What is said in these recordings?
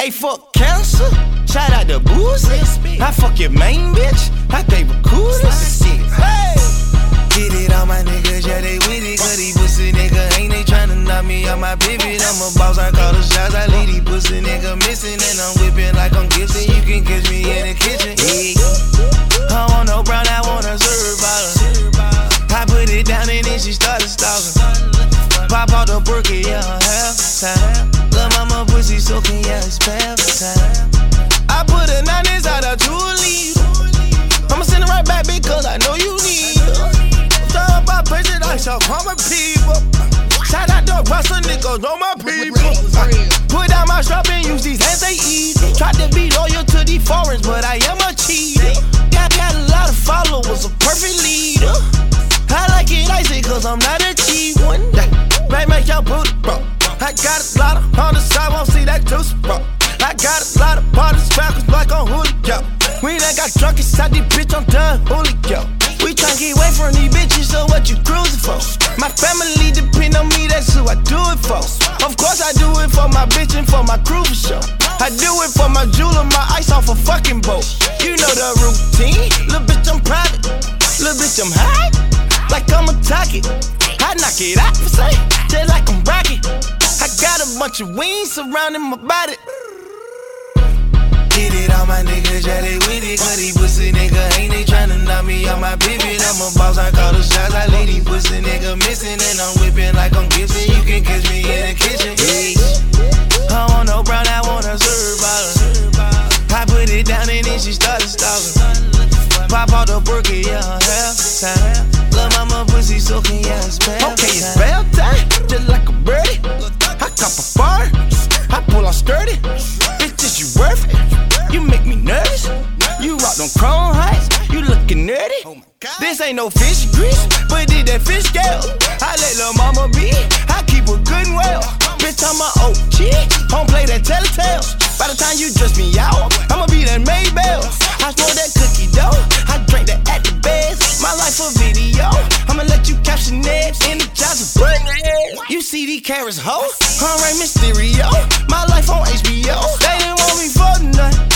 Hey, fuck cancer. Shout out to Boosie. I fuck your main bitch. I gave her coolest. Hey! Get it, all my niggas, yeah, they with it. Cause these pussy nigga ain't they tryna knock me out my pivot. I'm a boss, I call the shots, I leave these pussy nigga missing. And I'm whipping like I'm gifted. You can catch me in the kitchen. Yeah. I want no brown, I want a serve bottle. I put it down and then she started stalking. Pop out the burger, yeah, half time. Lil' mama pussy soaking, yeah, it's bath time. I put a 9 inside a 2 leave. I'ma send it right back because I know you need it. Stop my bitches, I shall call my people. Shout out to Russell niggas, all my people. Put down my strap and use these hands, they eat. Tried to be loyal to these foreigners, but I am a cheater. Got a lot of followers, a perfect leader. I like it icy cause I'm not a cheap one. Make your booty bro. I got a lot of on the side, won't see that juice bro. I got a lot of parties, trackers like on Julio. We done got drunk inside this bitch, I'm done Julio. We tryna get away from these bitches, so what you cruising for? My family depend on me, that's who I do it for. Of course I do it for my bitch and for my crew for sure. I do it for my jeweler, my ice off a fucking boat. You know the routine, little bitch I'm private, little bitch I'm high, like I'm a target. I knock it out for say, just like I'm rocket. I got a bunch of wings surrounding my body. Get it, all my niggas, yeah, they with it. Cause these pussy nigga ain't they tryna knock me out my pivot. I'm a boss, I call the shots, I leave these pussy nigga missing. And I'm whipping like I'm gifted. You can catch me in the kitchen. Yeah. I want no brown, I want a serve bottle. I put it down and then she started stalking. Pop out the burger, yeah, half time. Lil' mama pussy soaking, yeah, it's bath time. Okay, it's bath time, just like a birdie. I cop a bar, I pull on sturdy. Bitches, you worth it? You make me nervous. You rock them chrome heights, you looking nerdy. This ain't no fish grease, but did that fish scale. I let lil' mama be, I keep her good and well. Bitch, I'm a OG, don't play that telltale. By the time you dress me out, I'ma be that Maybell. I smoke that cookie dough, I drink that at the best. My life a video, I'ma let you caption it. Energize a button. You see these carrots, ho? Alright, Mysterio, my life on HBO. They didn't want me for nothing.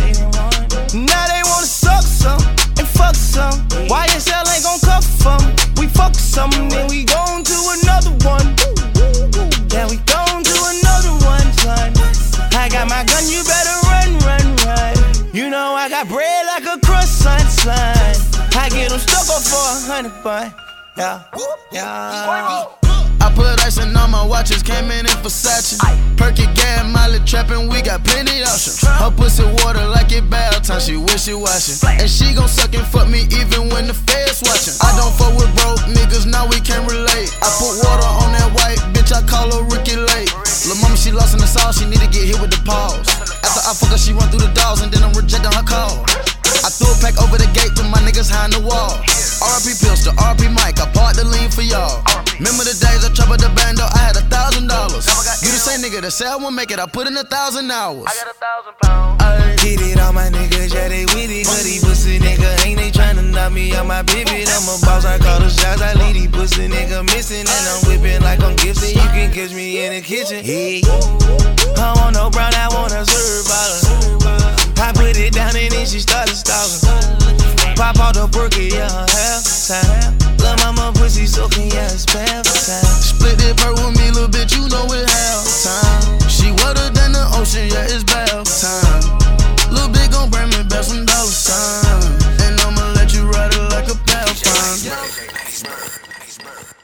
Now they wanna suck some and fuck some. YSL ain't gon' cuff them. We fuck some, then we gon' do another one. Then we gon' do another one, son. I got my gun, you better run, run, run. You know I got bread like a croissant slime. I get them stuck up for 100 bun. Yeah, yeah. I put icing on my watches, came in Versace. Perky, gas, Molly trapping, we got plenty options. Her pussy water like it bath time, she wishy-washy. And she gon' suck and fuck me even when the feds watching. I don't fuck with broke niggas, now we can't relate. I put water on that white bitch, I call her Ricky Lake. Lil' mama, she lost in the sauce, she need to get hit with the paws. After I fuck her, she run through the doors and then I'm rejecting her call. I threw a pack over the gate to my niggas high in the wall. R.I.P. Pills to R.I.P. Mike, I bought the lean for y'all. Remember the days I troubled the bando, I had $1,000. You the same nigga that said I won't make it, I put in 1,000 hours. I got 1,000 pounds. Get it, all my niggas, yeah, they with it. Cause these pussy nigga ain't they tryna knock me out my pivot. I'm a boss, I call the shots, I leave these pussy nigga missing. And I'm whipping like I'm gifted. You can catch me in the kitchen. Hey. I want no brown, I want a serve bottle. I put it down and then she started stalking. Pop out the burger, yeah, half time. Lil' mama pussy soaking, yeah, it's bath time. Split that bird with me, little bitch, you know it half time. She wetter than the ocean, yeah, it's bath time.